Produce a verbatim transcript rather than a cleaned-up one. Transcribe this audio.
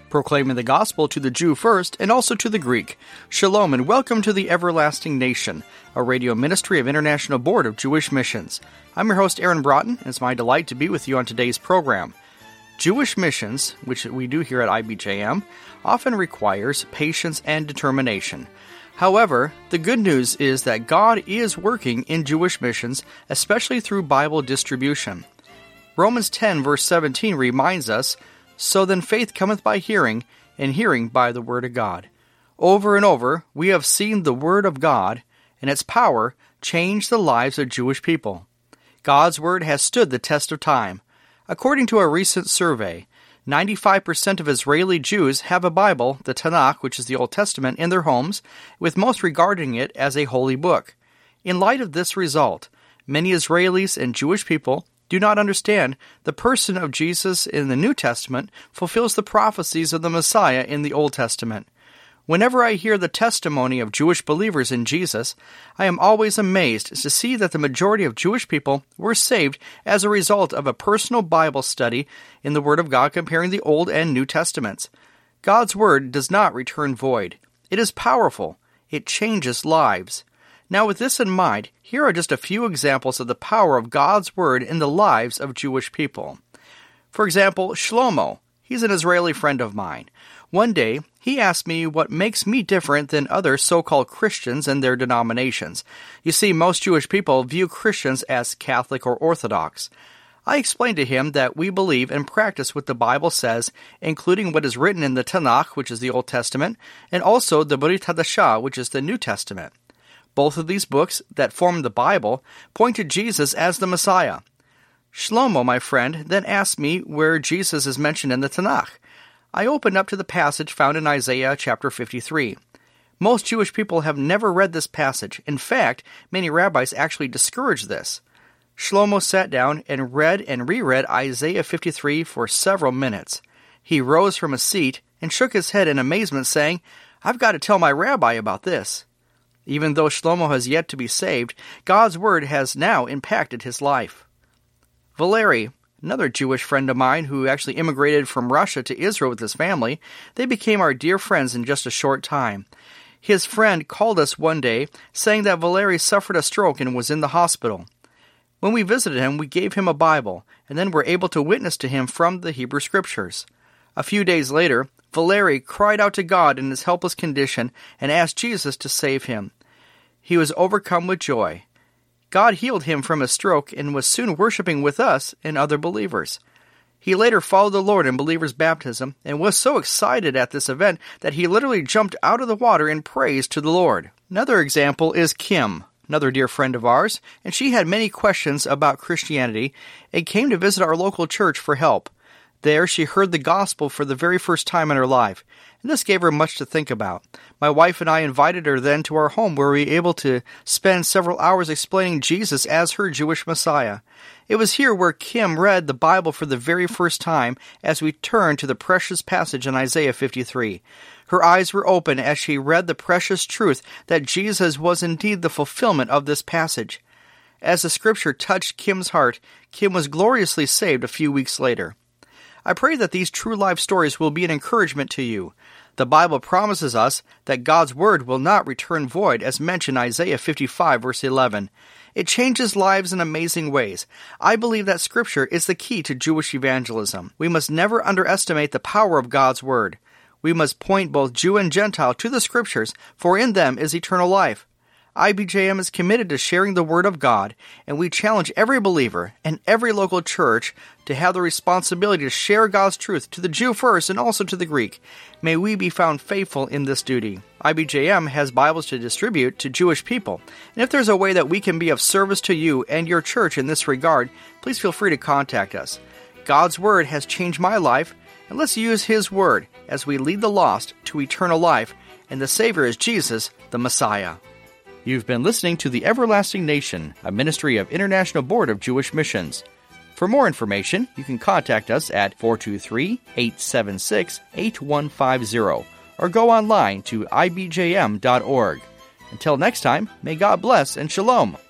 proclaiming the gospel to the Jew first and also to the Greek. Shalom and welcome to the Everlasting Nation, a radio ministry of International Board of Jewish Missions. I'm your host, Aaron Broughton, and it's my delight to be with you on today's program. Jewish missions, which we do here at I B J M, often requires patience and determination. However, the good news is that God is working in Jewish missions, especially through Bible distribution. Romans ten, verse seventeen reminds us, "So then faith cometh by hearing, and hearing by the word of God." Over and over, we have seen the word of God and its power change the lives of Jewish people. God's word has stood the test of time. According to a recent survey, ninety-five percent of Israeli Jews have a Bible, the Tanakh, which is the Old Testament, in their homes, with most regarding it as a holy book. In light of this result, many Israelis and Jewish people do not understand the person of Jesus in the New Testament fulfills the prophecies of the Messiah in the Old Testament. Whenever I hear the testimony of Jewish believers in Jesus, I am always amazed to see that the majority of Jewish people were saved as a result of a personal Bible study in the Word of God comparing the Old and New Testaments. God's Word does not return void. It is powerful. It changes lives. Now, with this in mind, here are just a few examples of the power of God's Word in the lives of Jewish people. For example, Shlomo. He's an Israeli friend of mine. One day, he asked me what makes me different than other so-called Christians and their denominations. You see, most Jewish people view Christians as Catholic or Orthodox. I explained to him that we believe and practice what the Bible says, including what is written in the Tanakh, which is the Old Testament, and also the Brit Hadashah, which is the New Testament. Both of these books that form the Bible point to Jesus as the Messiah. Shlomo, my friend, then asked me where Jesus is mentioned in the Tanakh. I opened up to the passage found in Isaiah chapter fifty-three. Most Jewish people have never read this passage. In fact, many rabbis actually discourage this. Shlomo sat down and read and reread Isaiah fifty-three for several minutes. He rose from his seat and shook his head in amazement, saying, "I've got to tell my rabbi about this." Even though Shlomo has yet to be saved, God's word has now impacted his life. Valery, another Jewish friend of mine who actually immigrated from Russia to Israel with his family, they became our dear friends in just a short time. His friend called us one day saying that Valery suffered a stroke and was in the hospital. When we visited him, we gave him a Bible and then were able to witness to him from the Hebrew Scriptures. A few days later, Valery cried out to God in his helpless condition and asked Jesus to save him. He was overcome with joy. God healed him from his stroke and was soon worshiping with us and other believers. He later followed the Lord in believer's baptism and was so excited at this event that he literally jumped out of the water in praise to the Lord. Another example is Kim, another dear friend of ours, and she had many questions about Christianity and came to visit our local church for help. There, she heard the gospel for the very first time in her life, and this gave her much to think about. My wife and I invited her then to our home where we were able to spend several hours explaining Jesus as her Jewish Messiah. It was here where Kim read the Bible for the very first time as we turned to the precious passage in Isaiah fifty-three. Her eyes were open as she read the precious truth that Jesus was indeed the fulfillment of this passage. As the scripture touched Kim's heart, Kim was gloriously saved a few weeks later. I pray that these true life stories will be an encouragement to you. The Bible promises us that God's word will not return void, as mentioned in Isaiah fifty-five, verse eleven. It changes lives in amazing ways. I believe that Scripture is the key to Jewish evangelism. We must never underestimate the power of God's word. We must point both Jew and Gentile to the Scriptures, for in them is eternal life. I B J M is committed to sharing the Word of God, and we challenge every believer and every local church to have the responsibility to share God's truth to the Jew first and also to the Greek. May we be found faithful in this duty. I B J M has Bibles to distribute to Jewish people, and if there's a way that we can be of service to you and your church in this regard, please feel free to contact us. God's Word has changed my life, and let's use His Word as we lead the lost to eternal life, and the Savior is Jesus, the Messiah. You've been listening to The Everlasting Nation, a ministry of International Board of Jewish Missions. For more information, you can contact us at four two three, eight seven six, eight one five zero or go online to I B J M dot org. Until next time, may God bless and shalom.